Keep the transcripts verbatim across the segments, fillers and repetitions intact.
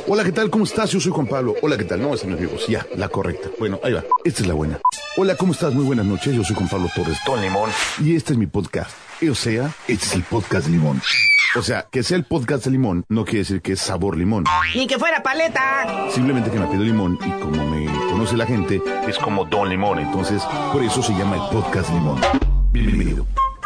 Hola, ¿qué tal? ¿Cómo estás? Yo soy Juan Pablo. Hola, ¿qué tal? No, esa no es mi voz. Ya, la correcta. Bueno, ahí va. Esta es la buena. Hola, ¿cómo estás? Muy buenas noches. Yo soy Juan Pablo Torres, Don Limón. Y este es mi podcast. O sea, este es el podcast de limón. O sea, que sea el podcast de limón no quiere decir que es sabor limón. Ni que fuera paleta. Simplemente que me pido limón y como me conoce la gente, es como Don Limón. Entonces, por eso se llama el podcast limón. Bienvenido.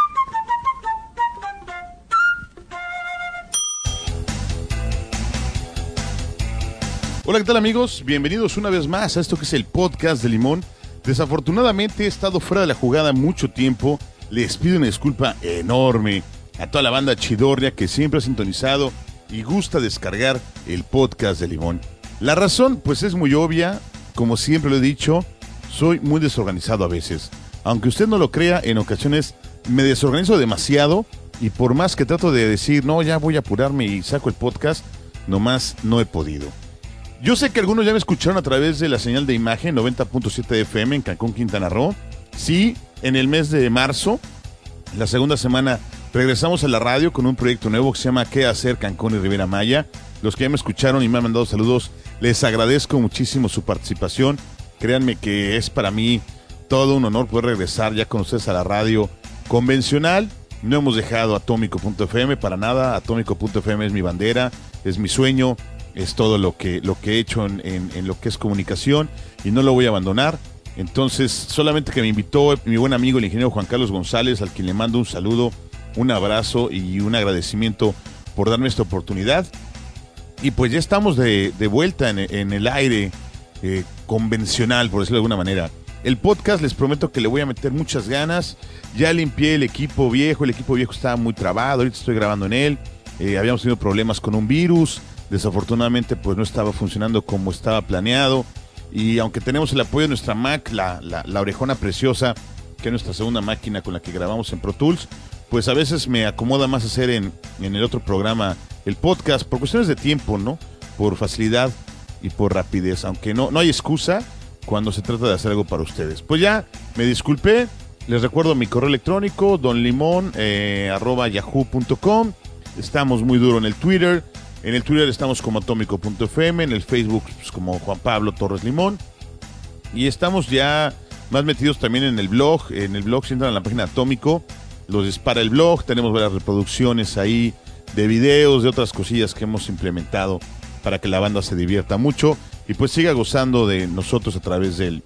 Hola, ¿qué tal, amigos? Bienvenidos una vez más a esto que es el podcast de Limón. Desafortunadamente he estado fuera de la jugada mucho tiempo. Les pido una disculpa enorme a toda la banda chidorria que siempre ha sintonizado y gusta descargar el podcast de Limón. La razón, pues, es muy obvia. Como siempre lo he dicho, soy muy desorganizado a veces. Aunque usted no lo crea, en ocasiones me desorganizo demasiado y por más que trato de decir, no, ya voy a apurarme y saco el podcast, nomás no he podido. Yo sé que algunos ya me escucharon a través de la señal de imagen noventa punto siete F M en Cancún, Quintana Roo. Sí, en el mes de marzo, la segunda semana, regresamos a la radio con un proyecto nuevo que se llama ¿Qué hacer Cancún y Riviera Maya? Los que ya me escucharon y me han mandado saludos, les agradezco muchísimo su participación. Créanme que es para mí todo un honor poder regresar ya con ustedes a la radio convencional. No hemos dejado Atómico punto F M para nada. Atómico punto F M es mi bandera, es mi sueño. Es todo lo que, lo que he hecho en, en, en lo que es comunicación y no lo voy a abandonar. Entonces, solamente que me invitó mi buen amigo el ingeniero Juan Carlos González, al quien le mando un saludo, un abrazo y un agradecimiento por darme esta oportunidad. Y pues ya estamos de, de vuelta en, en el aire eh, convencional, por decirlo de alguna manera. El podcast les prometo que le voy a meter muchas ganas. Ya limpié el equipo viejo, el equipo viejo estaba muy trabado, ahorita estoy grabando en él. Eh, habíamos tenido problemas con un virus. Desafortunadamente, pues no estaba funcionando como estaba planeado. Y aunque tenemos el apoyo de nuestra Mac, la, la, la orejona preciosa, que es nuestra segunda máquina con la que grabamos en Pro Tools, pues a veces me acomoda más hacer en, en el otro programa el podcast, por cuestiones de tiempo, ¿no? Por facilidad y por rapidez. Aunque no, no hay excusa cuando se trata de hacer algo para ustedes. Pues ya, me disculpé. Les recuerdo mi correo electrónico, donlimon, eh, arroba yahoo punto com. Estamos muy duro en el Twitter. En el Twitter estamos como Atómico punto F M, en el Facebook pues, como Juan Pablo Torres Limón. Y estamos ya más metidos también en el blog. En el blog, si entran a la página Atómico, los dispara el blog. Tenemos varias reproducciones ahí de videos, de otras cosillas que hemos implementado para que la banda se divierta mucho y pues siga gozando de nosotros a través del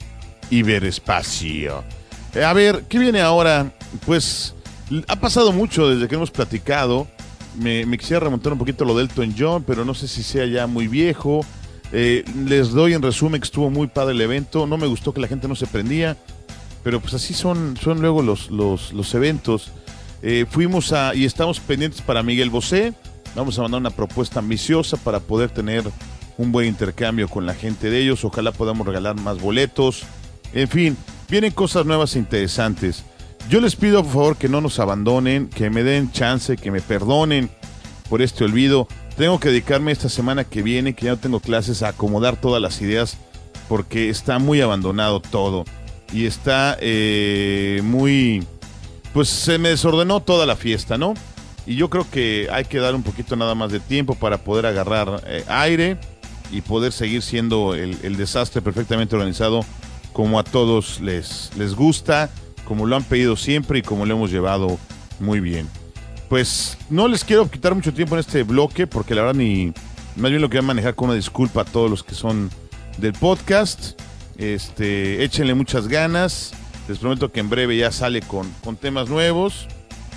Iberespacio. Eh, a ver, ¿qué viene ahora? Pues ha pasado mucho desde que hemos platicado. Me, me quisiera remontar un poquito lo de Elton John, pero no sé si sea ya muy viejo. Eh, les doy en resumen que estuvo muy padre el evento. No me gustó que la gente no se prendía, pero pues así son, son luego los, los, los eventos. Eh, fuimos a, y estamos pendientes para Miguel Bosé. Vamos a mandar una propuesta ambiciosa para poder tener un buen intercambio con la gente de ellos. Ojalá podamos regalar más boletos. En fin, vienen cosas nuevas e interesantes. Yo les pido, por favor, que no nos abandonen, que me den chance, que me perdonen por este olvido. Tengo que dedicarme esta semana que viene, que ya no tengo clases, a acomodar todas las ideas, porque está muy abandonado todo. Y está eh, muy... Pues se me desordenó toda la fiesta, ¿no? Y yo creo que hay que dar un poquito nada más de tiempo para poder agarrar eh, aire y poder seguir siendo el, el desastre perfectamente organizado como a todos les, les gusta, como lo han pedido siempre y como lo hemos llevado muy bien. Pues no les quiero quitar mucho tiempo en este bloque, porque la verdad ni, más bien lo que voy a manejar con una disculpa a todos los que son del podcast. Este, échenle muchas ganas, les prometo que en breve ya sale con, con temas nuevos.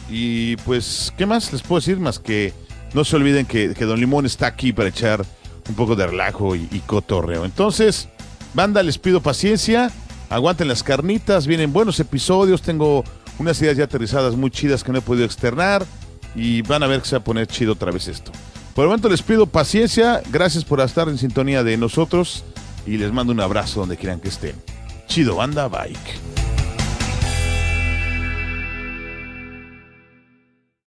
Y pues, ¿qué más les puedo decir? Más que no se olviden que, que Don Limón está aquí para echar un poco de relajo y, y cotorreo. Entonces, banda, les pido paciencia. Aguanten las carnitas, vienen buenos episodios, tengo unas ideas ya aterrizadas muy chidas que no he podido externar y van a ver que se va a poner chido otra vez esto. Por el momento les pido paciencia, gracias por estar en sintonía de nosotros y les mando un abrazo donde quieran que estén. Chido, banda, bye.